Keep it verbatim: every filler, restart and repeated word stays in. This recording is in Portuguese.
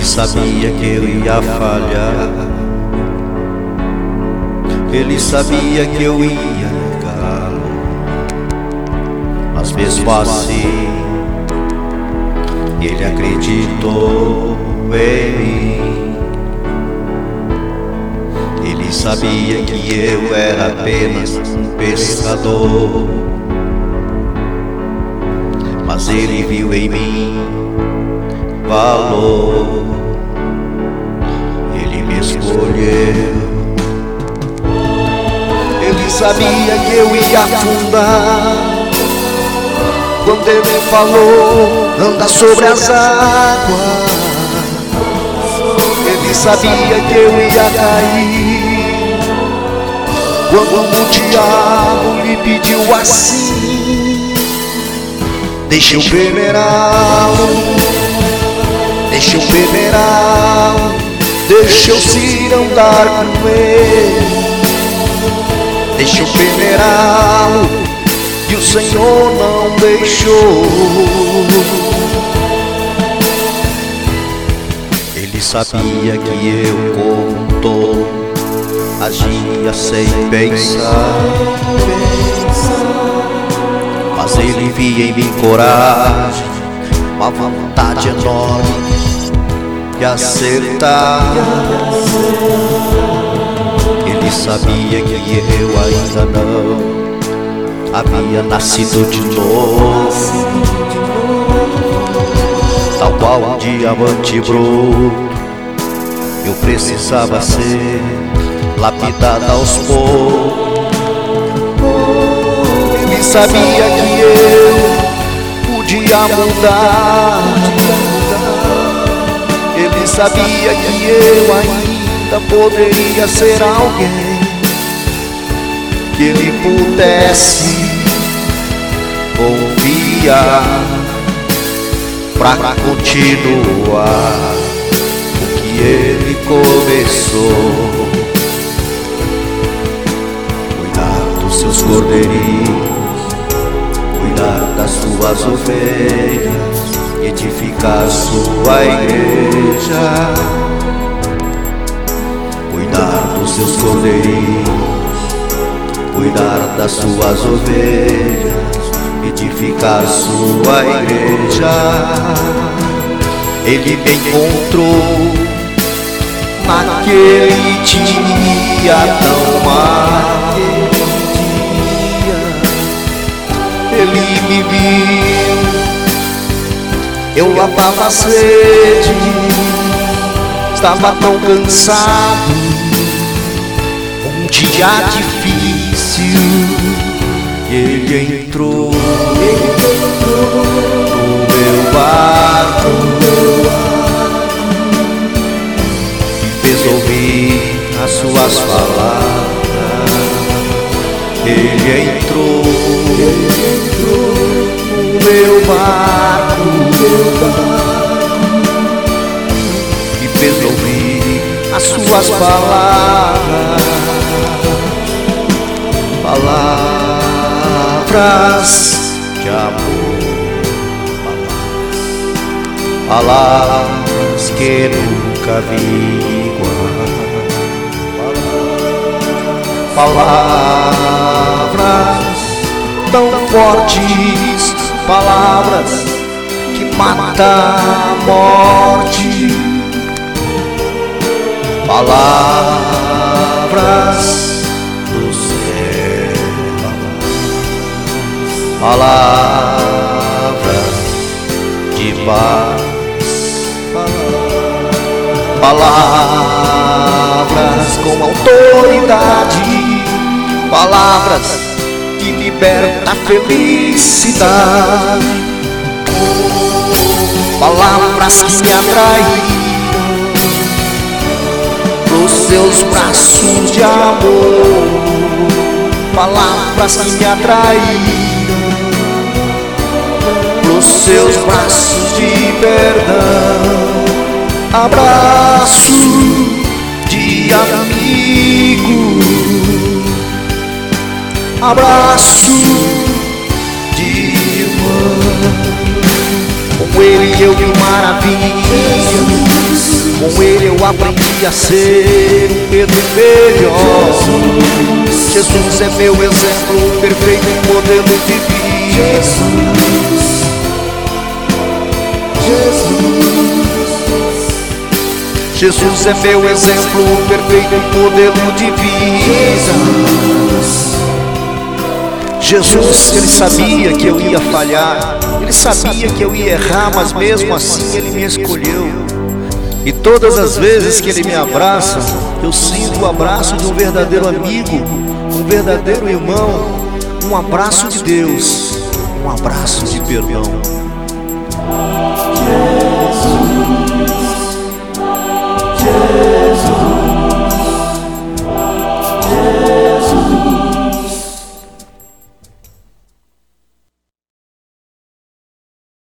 sabia que eu ia falhar, ele sabia que eu ia negá-lo, mas mesmo assim ele acreditou em mim. Ele sabia que eu era apenas um pescador, mas ele viu em mim valor. Ele me escolheu. Ele sabia que eu ia afundar quando ele falou, anda sobre as águas. Ele sabia que eu ia cair quando o diabo lhe pediu assim: deixa eu peneirá-lo, deixa eu peneirá-lo, deixa eu cirandar com ele, deixa eu peneirá-lo. E o Senhor não deixou. Ele sabia que eu, como tolo, agia sem pensar, mas ele via em mim coragem, uma vontade enorme de acertar. Ele sabia que eu ainda não havia nascido de novo, tal qual um diamante bruto, eu precisava ser lapidado aos poucos. Ele sabia que eu podia mudar, ele sabia que eu ainda poderia ser alguém que ele pudesse confiar pra continuar o que ele começou. Cuidar dos seus cordeirinhos, cuidar das suas ovelhas, edificar sua igreja. Cuidar dos seus cordeirinhos, cuidar das suas ovelhas, edificar sua igreja. Ele me encontrou naquele dia tão mau. Ele me viu, eu lavava a sede, estava tão cansado, um dia difícil. Ele entrou, ele entrou no meu barco e fez ouvir as suas palavras. Ele entrou, ele entrou no meu barco e fez ouvir as suas palavras. Palavras de amor, palavras que nunca vi igual, palavras tão fortes, palavras que matam a morte, palavras palavras de paz, palavras com autoridade, palavras que libertam a felicidade, palavras que me atraem pros seus braços de amor, palavras que me atraem pros seus braços de perdão, abraço de amigo, abraço de irmão. Com ele eu vi maravilhas, Com Ele eu aprendi a ser um Pedro melhor. Jesus é meu exemplo, perfeito em modelo de vida. Jesus, Jesus é meu exemplo, perfeito em modelo de vida. Jesus, Ele sabia que eu ia falhar, Ele sabia que eu ia errar, mas mesmo assim Ele me escolheu. E todas as vezes que Ele me abraça, eu sinto o abraço de um verdadeiro amigo, um verdadeiro irmão, um abraço de Deus, um abraço de perdão.